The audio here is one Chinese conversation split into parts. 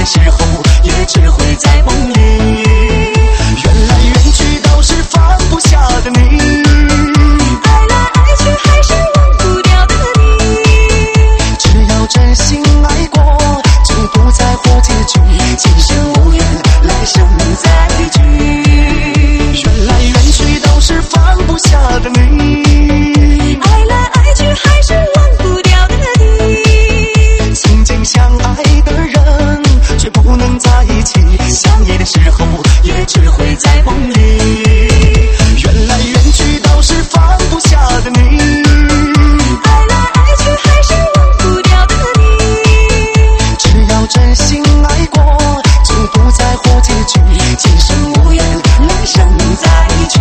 时候，也只会在梦里。缘来缘去都是放不下的你， 爱来爱去还是忘不掉的你。 只要真心爱过，就不在乎结局，今生无缘，来生再聚。缘来缘去都是放不下的你， 爱来爱去还是忘不掉的你。 曾经相爱的人，却不能在一起，相依的时候，也只会在梦里。缘来缘去都是放不下的你， 爱来爱去还是忘不掉的你。 只要真心爱过，就不在乎结局，今生无缘，来生再聚。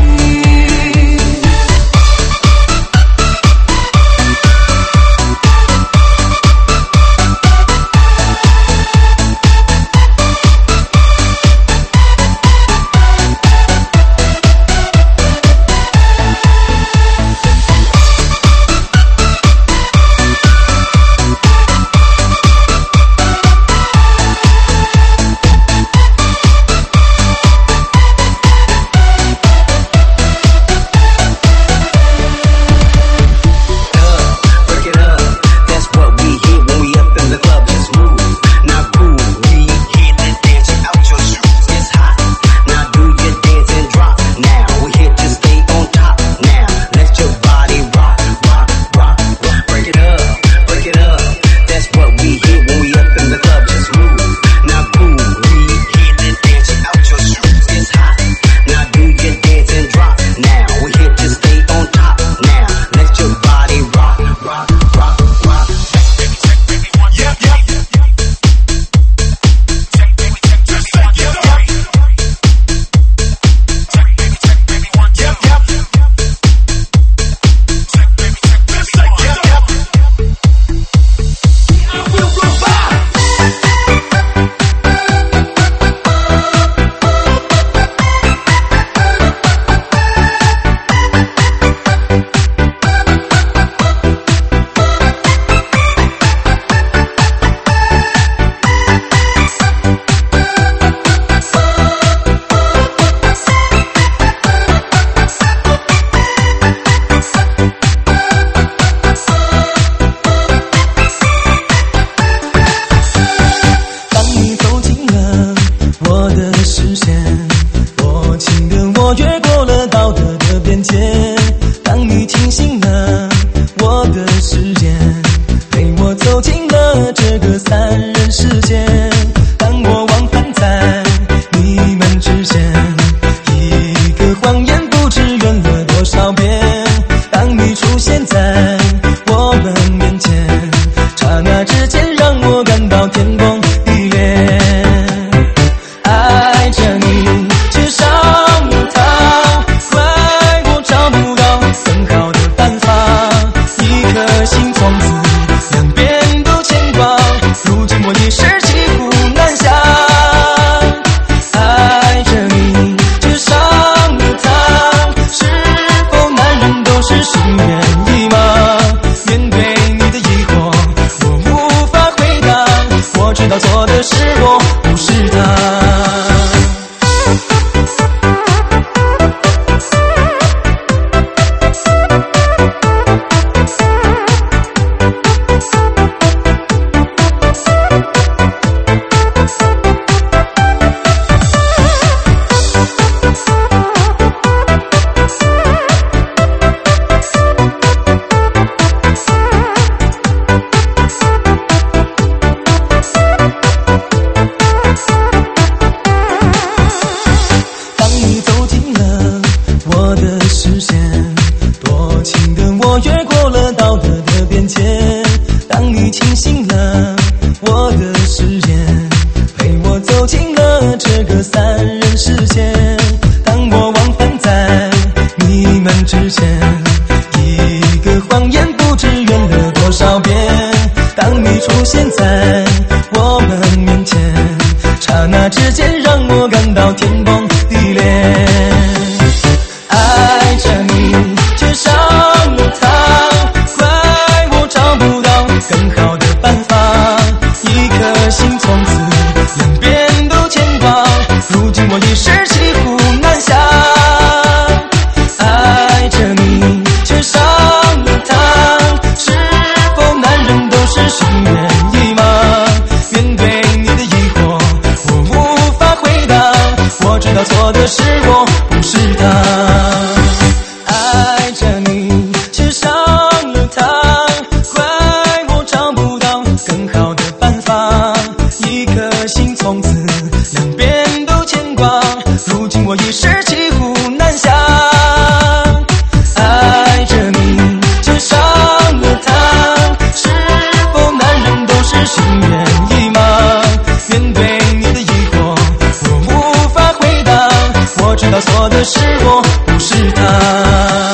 更好的办法，一颗心从此两边。 时骑虎难下。爱着你却上了当，是否男人都是心猿意马？面对你的疑惑，我无法回答。我知道错的是我，不是他。爱着你却上了当，怪我找不到更好的办法。一颗心从此两边都牵挂，如今我已是骑虎难下。爱着你却上了当，是否男人都是心猿意马？面对你的疑惑，我无法回答。我知道错的是我，不是他。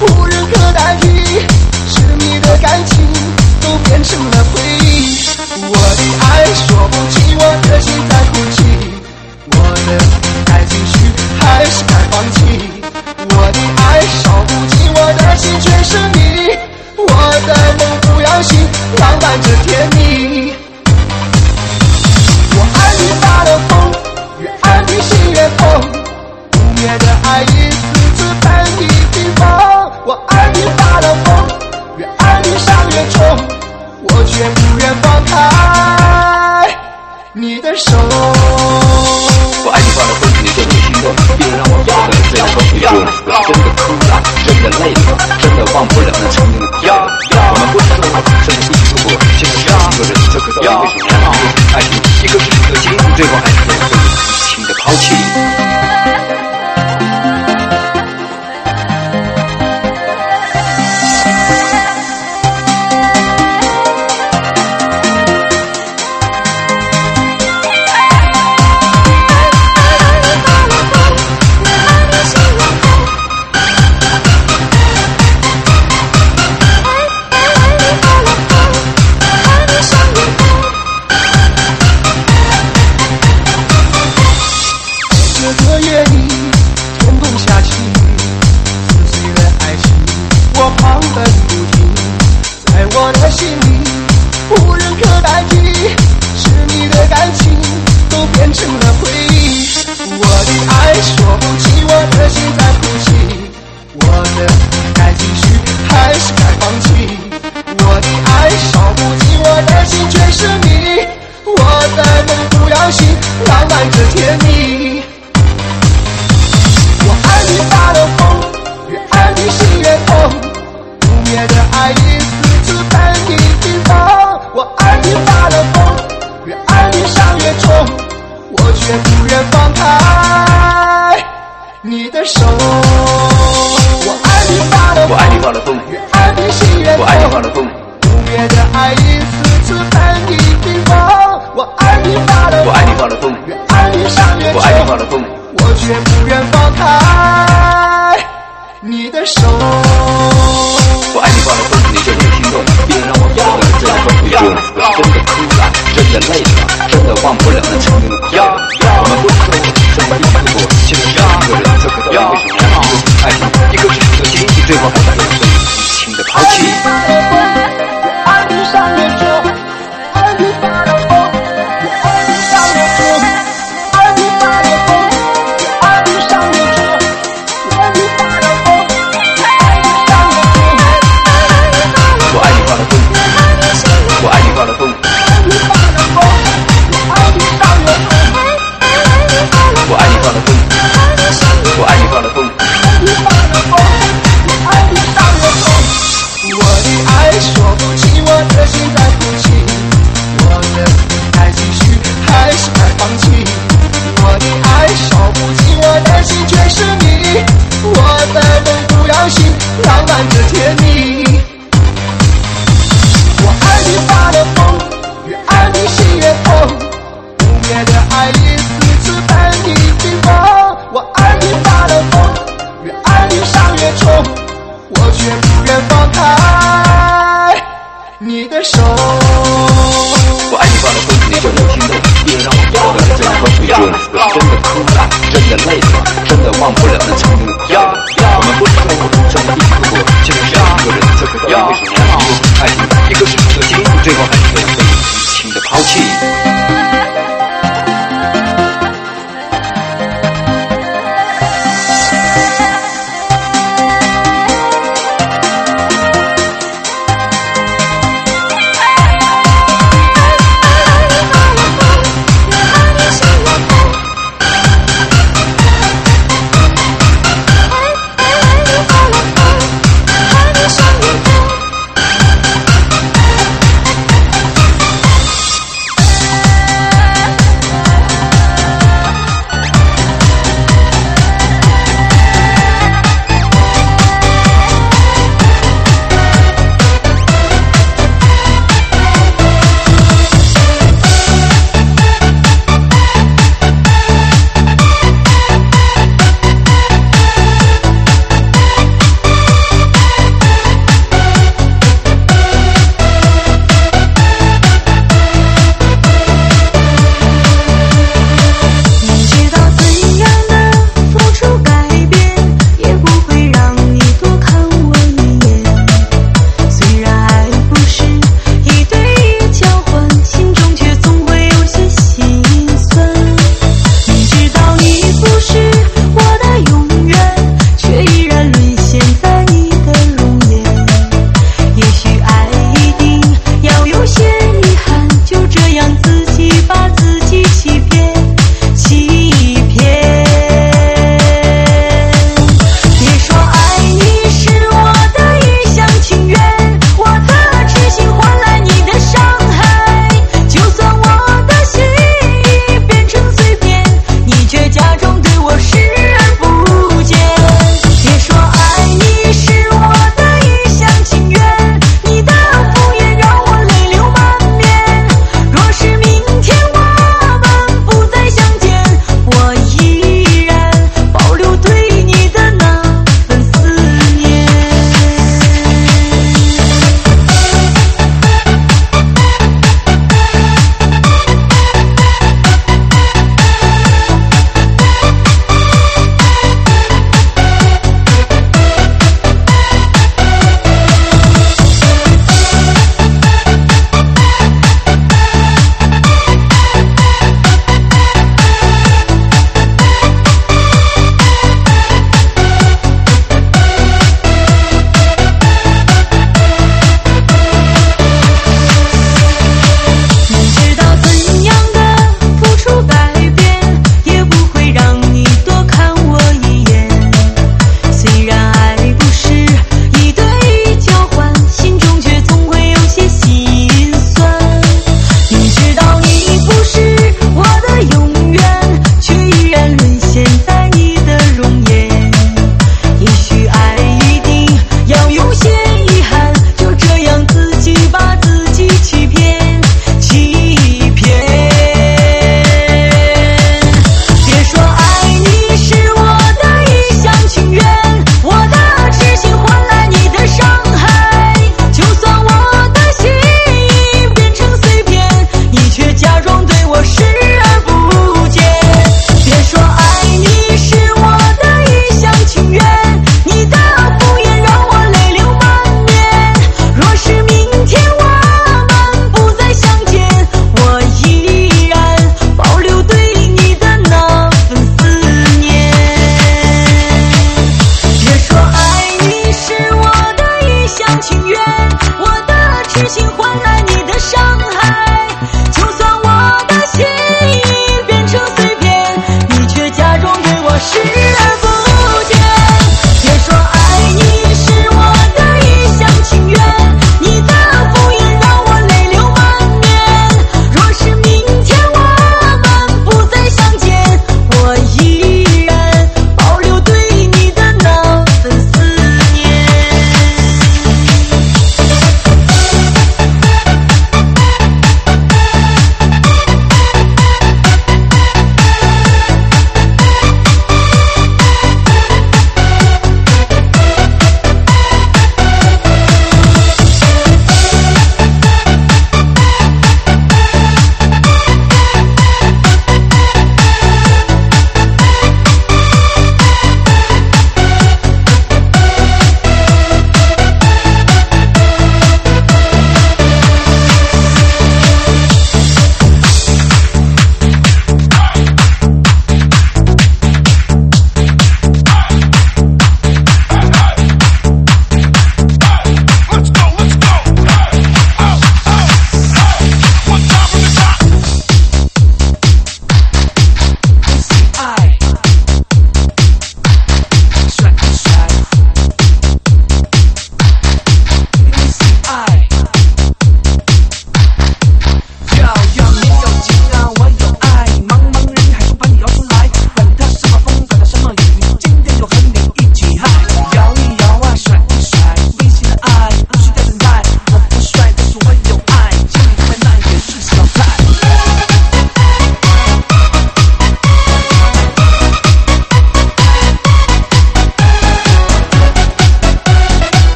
无人可代替，是你的感情都变成了回忆。我的爱说不清，我的心在哭泣，我的该继续还是该放弃？我的爱烧不尽，我的心全是你，我的梦不要醒，浪漫着甜蜜。我爱你发了疯，越爱你心越痛，不灭的爱一次次伴你冰封。我爱你发了疯，越爱你伤越重，我却不愿放开你的手。 我爱你发了疯，你就会心动，别让我掉在这样的水中。真的哭了，真的累了，真的忘不了那曾经的快乐。我们不是说好，真的一起度过，现在是一个人，这可到底为什么？爱情一个是一个心，最后还是被你无情的抛弃。 这个夜里，天空下起，撕碎了爱情，我狂奔不停，在我的心里，无人可代替，是你的感情都变成了回忆。我的爱说不清，我的心在哭泣，我的该继续还是该放弃？我的爱烧不尽，我的心全是你，我的梦不要醒，浪漫着甜蜜。我爱你发了疯，越爱你心越痛，不灭的爱一次次伴你冰封。我爱你发了疯，越爱你伤越重，我却不愿放开你的手。我爱你发了疯， 我爱你发了疯， 越爱你心越痛， 我爱你发了疯， 不灭的爱一次次伴你冰封。我爱你发了疯， 我爱你发了疯， 越爱你伤越重， 我爱你发了疯， 我却不愿放开你的手。 我爱你发了疯，你就会心动，别让我掉在这样的水中。真的哭了，真的累了，真的忘不了那曾经的快乐。我们不是说真的一起度过，现在是一个人，这可到底为什么？爱情一个是一个心，最后还是被你无情的抛弃。 爱你伤越重，爱你发了疯，越爱你伤越重，爱你发了疯，越爱你伤越重，爱你发了疯，越爱你伤越重。 我爱你发了疯，我爱你发了疯， 爱你发了疯，越爱你伤越重， 我爱你发了疯，我爱你发了疯， 爱你发了疯，越爱你伤越重。我的爱说不清，我的心在哭泣，我的该继续还是该放弃？我的爱烧不尽，我的心全是你，我的梦不要醒，浪漫着甜蜜。我爱你发了疯，越爱你心越痛，不灭的爱一次次伴你冰封。我爱你发了疯，越爱你伤越重，我却不愿放开你的手。 我爱你发了疯，你就会心动，别让我掉在这样的水中。真的哭了，真的累了，真的忘不了那曾经的快乐。我们不是说真的一起度过，现在是一个人，这可到底为什么？爱情一个是一个心，最后还是被你无情的抛弃。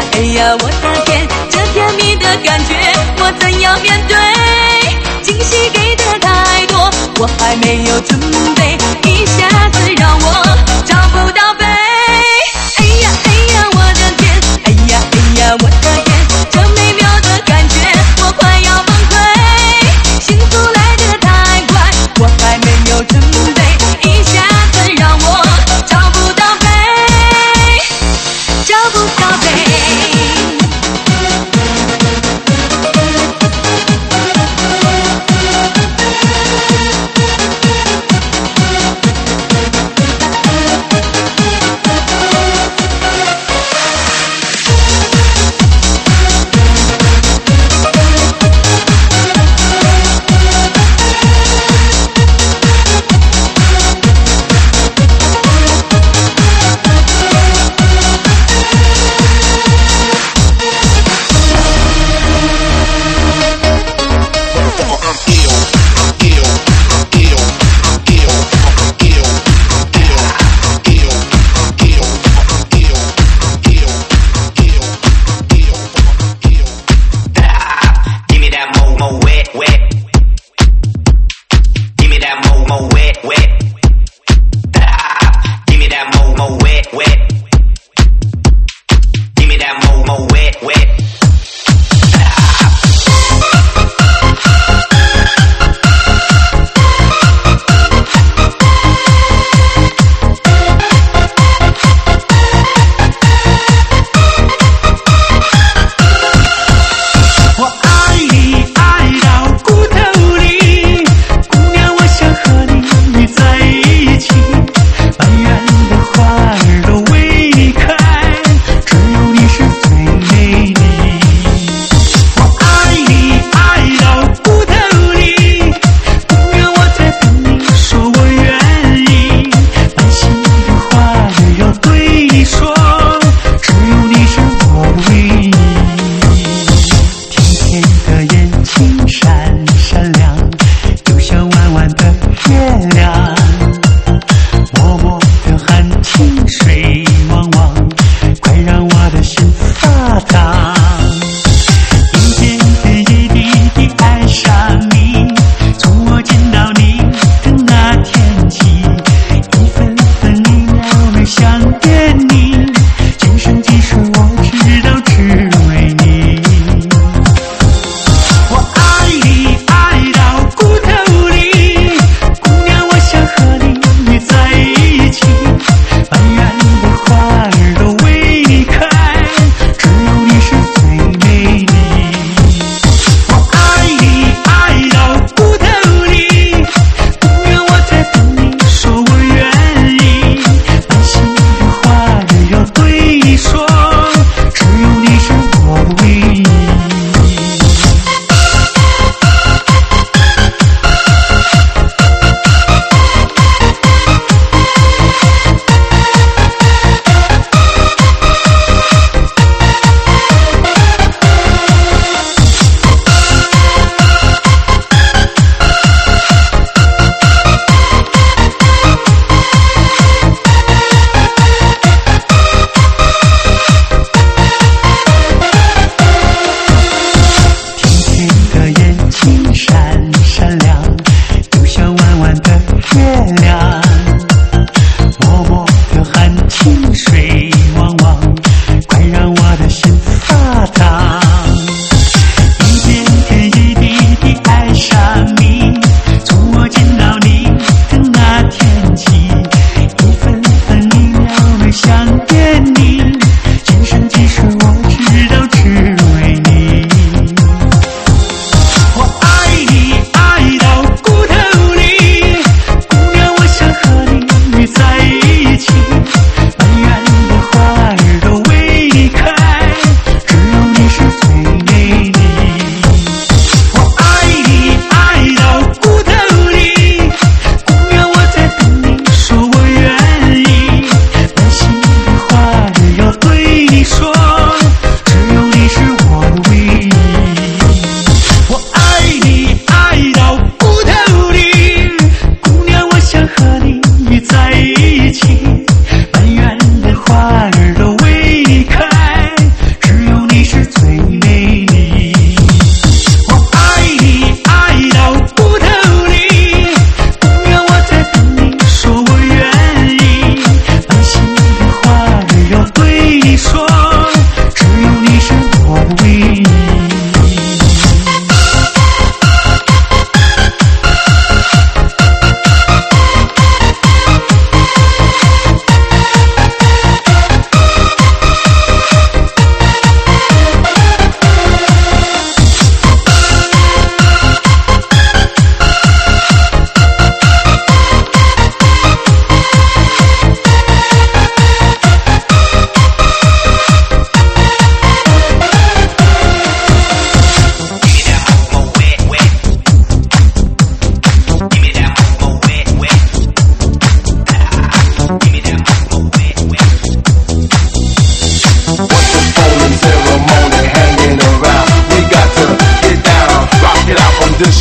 哎呀，我的天，这甜蜜的感觉我怎样面对？惊喜给的太多，我还没有准备，一下子让我找不到北。哎呀哎呀，我的天，哎呀哎呀，我的天，这美妙的感觉我快要崩溃，幸福来得太快，我还没有准备，一下子让我找不到北，找不到北。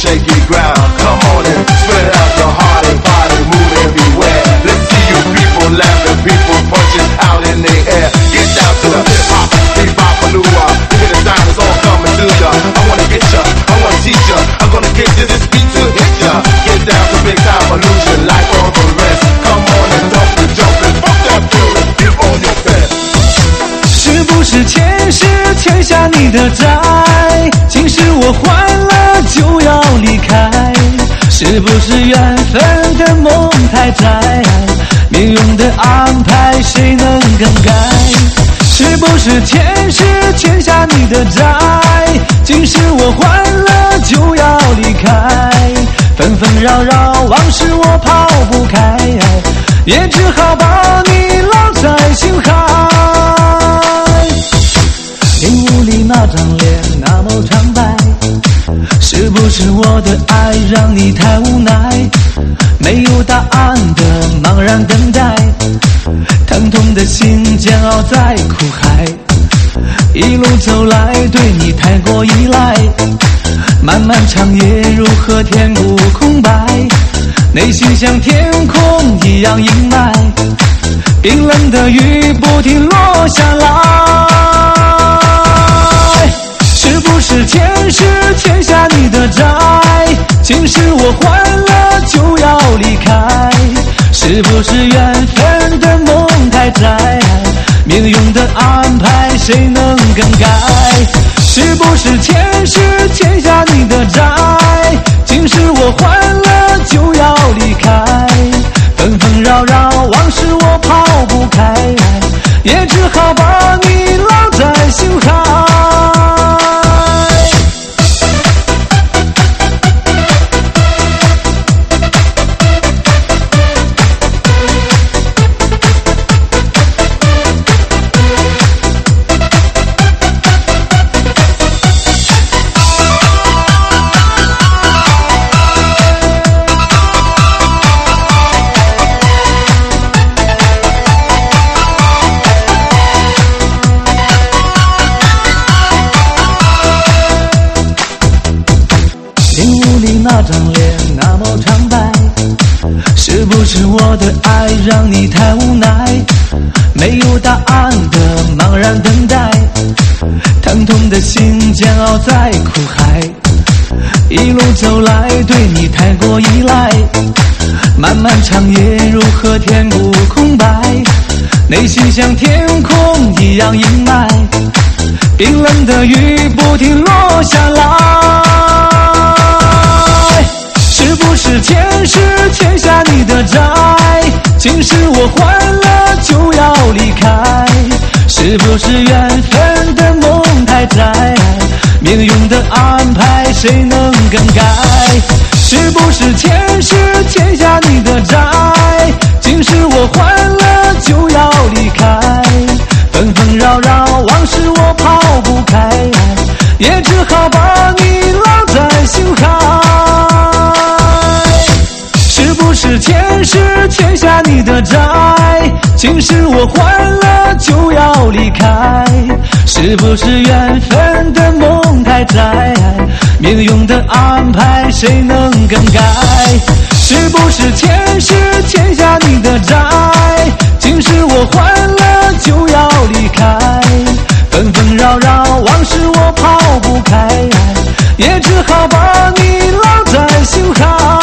shaky ground. Come on and spread out your heart and body, move everywhere. Let's see you people laughing, people punching out in the air. Get down to the hip hop, bebop, palooza. You hear the sound, it's all coming to ya. I wanna get ya, I wanna teach ya. I'm gonna get to this beat to hit ya. Get down to big time illusion, like all the rest. Come on and dump and jump and fuck that feeling, get on your best. 是不是前世欠下你的债，今世我还了就要离开？是不是缘分的梦太窄，命运的安排谁能更改？是不是前世欠下你的债，今世我还了就要离开？纷纷扰扰往事我抛不开，也只好把你烙在心海。领悟里那张脸那么苍白，是不是我的爱让你太无奈？没有答案的茫然等待，疼痛的心煎熬在苦海。一路走来对你太过依赖，漫漫长夜如何填补空白？内心像天空一样阴霾，冰冷的雨不停落下来。是不是前世欠下你的债，今世我还了就要离开？是不是缘分的梦太窄，命运的安排谁能更改？是不是前世欠下你的债，今世我还了就要离开？纷纷扰扰往事我抛不开，也只好把你烙在心海。那张脸那么苍白，是不是我的爱让你太无奈？没有答案的茫然等待，疼痛的心煎熬在苦海。一路走来对你太过依赖，漫漫长夜如何填补空白？内心像天空一样阴霾，冰冷的雨不停落下来。是不是前世欠下你的债，今世我还了就要离开？是不是缘分的梦太窄，命运的安排谁能更改？是不是前世欠下你的债，今世我还了就要离开？纷纷扰扰往事我抛不开，也只好把你烙在心海。是不是前世欠下你的债，今世我还了就要离开？是不是缘分的梦太窄，命运的安排谁能更改？是不是前世欠下你的债，今世我还了就要离开？纷纷扰扰往事我抛不开，也只好把你烙在心海。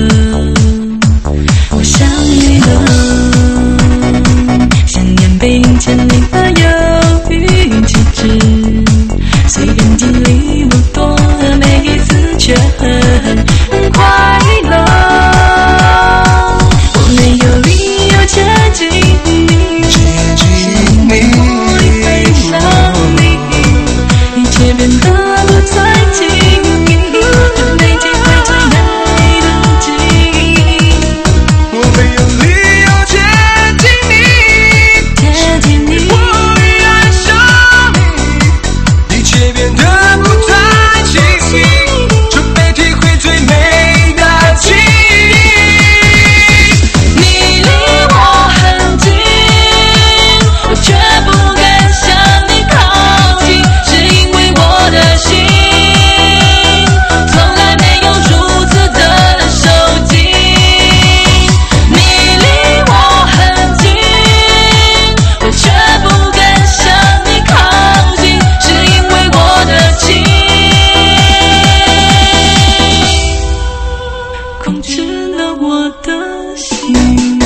我想你了，想念背影千里发忧郁气质，虽然经历不多，每一次却很快乐。我没有理由接近你，因为我已爱上你，一切变得不再亲密，就没机会最美的记忆。 我没有理由接近你，我已爱上你，一切变得不再清晰，就没体会最美的记忆。 你离我很近，我却不敢向你靠近，是因为我的心从来没有如此的受尽。你离我很近，我却不敢向你靠近，是因为我的情控制了我的心。